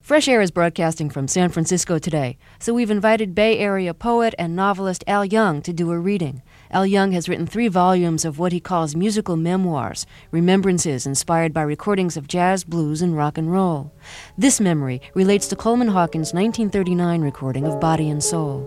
Fresh Air is broadcasting from San Francisco today, so we've invited Bay Area poet and novelist Al Young to do a reading. Al Young has written 3 volumes of what he calls musical memoirs, remembrances inspired by recordings of jazz, blues, and rock and roll. This memory relates to Coleman Hawkins' 1939 recording of Body and Soul.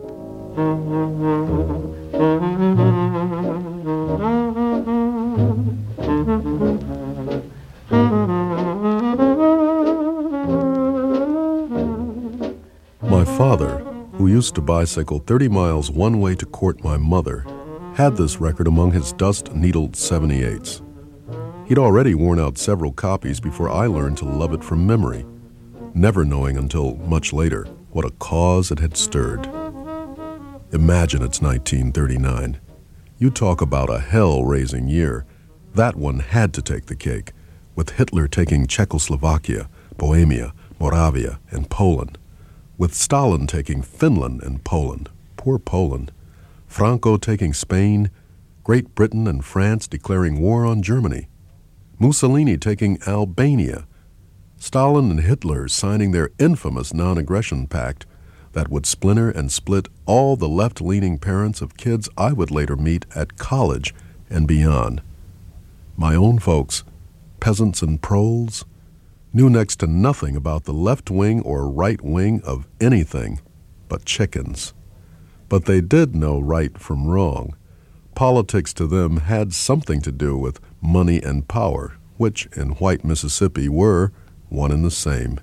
My father, who used to bicycle 30 miles one way to court my mother, had this record among his dust-needled 78s. He'd already worn out several copies before I learned to love it from memory, never knowing until much later what a cause it had stirred. Imagine it's 1939. You talk about a hell-raising year. That one had to take the cake, with Hitler taking Czechoslovakia, Bohemia, Moravia, and Poland, with Stalin taking Finland and Poland, poor Poland, Franco taking Spain, Great Britain and France declaring war on Germany, Mussolini taking Albania, Stalin and Hitler signing their infamous non-aggression pact that would splinter and split all the left-leaning parents of kids I would later meet at college and beyond. My own folks, peasants and proles, knew next to nothing about the left wing or right wing of anything but chickens. But they did know right from wrong. Politics to them had something to do with money and power, which in white Mississippi were one and the same.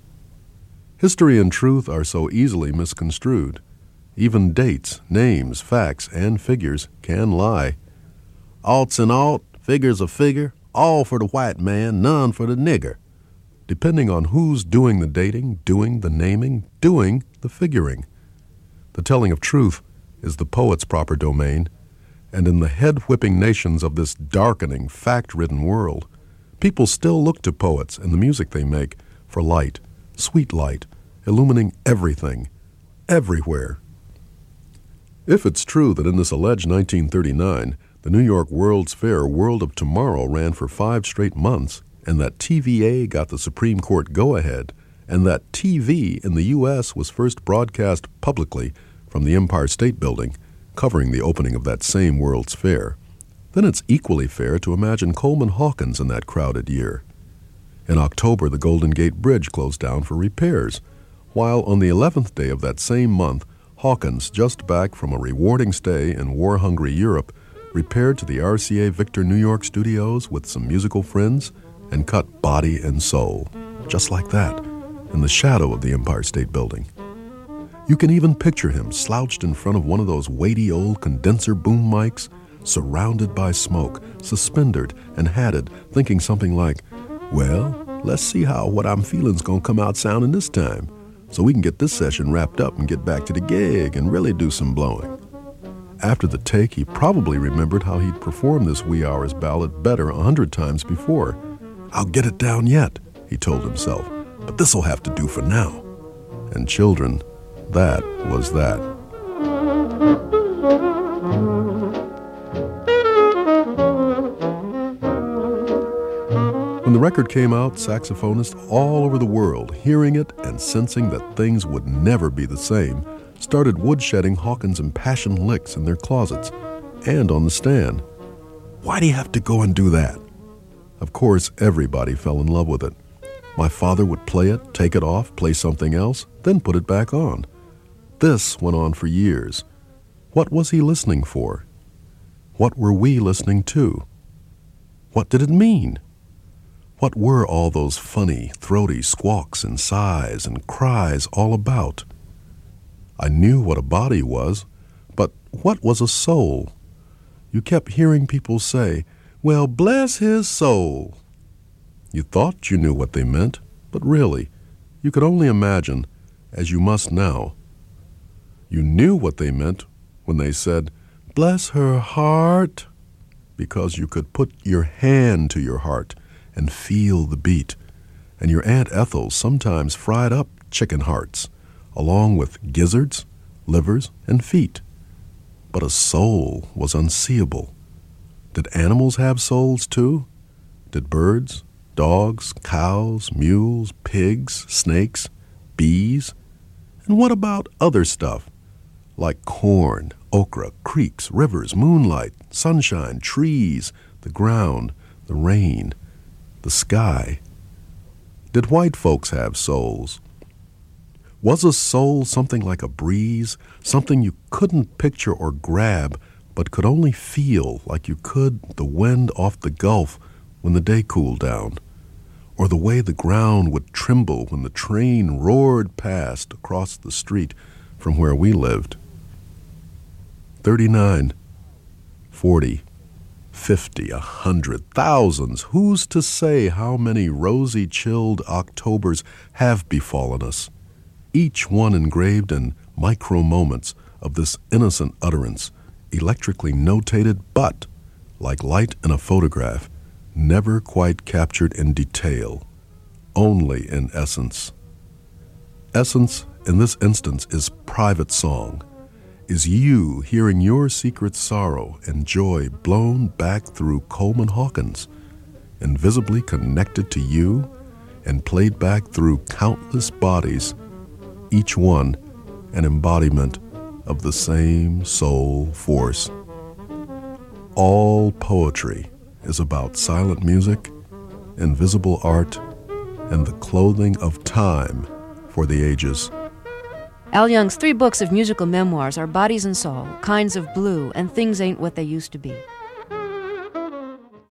History and truth are so easily misconstrued. Even dates, names, facts, and figures can lie. Alts and alt, figures a figure, all for the white man, none for the nigger. Depending on who's doing the dating, doing the naming, doing the figuring. The telling of truth is the poet's proper domain, and in the head-whipping nations of this darkening, fact-ridden world, people still look to poets and the music they make for light, sweet light, illumining everything, everywhere. If it's true that in this alleged 1939, the New York World's Fair World of Tomorrow ran for 5 straight months, and that TVA got the Supreme Court go-ahead, and that TV in the U.S. was first broadcast publicly from the Empire State Building, covering the opening of that same World's Fair, then it's equally fair to imagine Coleman Hawkins in that crowded year. In October, the Golden Gate Bridge closed down for repairs, while on the 11th day of that same month, Hawkins, just back from a rewarding stay in war-hungry Europe, repaired to the RCA Victor New York studios with some musical friends and cut Body and Soul, just like that, in the shadow of the Empire State Building. You can even picture him slouched in front of one of those weighty old condenser boom mics, surrounded by smoke, suspended and hatted, thinking something like, well, let's see how what I'm feeling's gonna come out sounding this time, so we can get this session wrapped up and get back to the gig and really do some blowing. After the take, he probably remembered how he'd performed this wee hours ballad better 100 times before. I'll get it down yet, he told himself, but this'll have to do for now. And children, that was that. When the record came out, saxophonists all over the world, hearing it and sensing that things would never be the same, started woodshedding Hawkins' impassioned licks in their closets and on the stand. Why'd he have to go and do that? Of course, everybody fell in love with it. My father would play it, take it off, play something else, then put it back on. This went on for years. What was he listening for? What were we listening to? What did it mean? What were all those funny, throaty squawks and sighs and cries all about? I knew what a body was, but what was a soul? You kept hearing people say, well, bless his soul. You thought you knew what they meant, but really, you could only imagine, as you must now. You knew what they meant when they said, bless her heart, because you could put your hand to your heart and feel the beat, and your Aunt Ethel sometimes fried up chicken hearts, along with gizzards, livers, and feet. But a soul was unseeable. Did animals have souls too? Did birds, dogs, cows, mules, pigs, snakes, bees? And what about other stuff, like corn, okra, creeks, rivers, moonlight, sunshine, trees, the ground, the rain, the sky? Did white folks have souls? Was a soul something like a breeze, something you couldn't picture or grab, but could only feel like you could the wind off the Gulf when the day cooled down, or the way the ground would tremble when the train roared past across the street from where we lived? 39, 40, 50, 100, thousands. Who's to say how many rosy-chilled Octobers have befallen us, each one engraved in micro-moments of this innocent utterance, electrically notated, but, like light in a photograph, never quite captured in detail, only in essence. Essence, in this instance, is private song, is you hearing your secret sorrow and joy blown back through Coleman Hawkins, invisibly connected to you and played back through countless bodies, each one an embodiment of the same soul force. All poetry is about silent music, invisible art, and the clothing of time for the ages. Al Young's 3 books of musical memoirs are Bodies and Soul, Kinds of Blue, and Things Ain't What They Used to Be.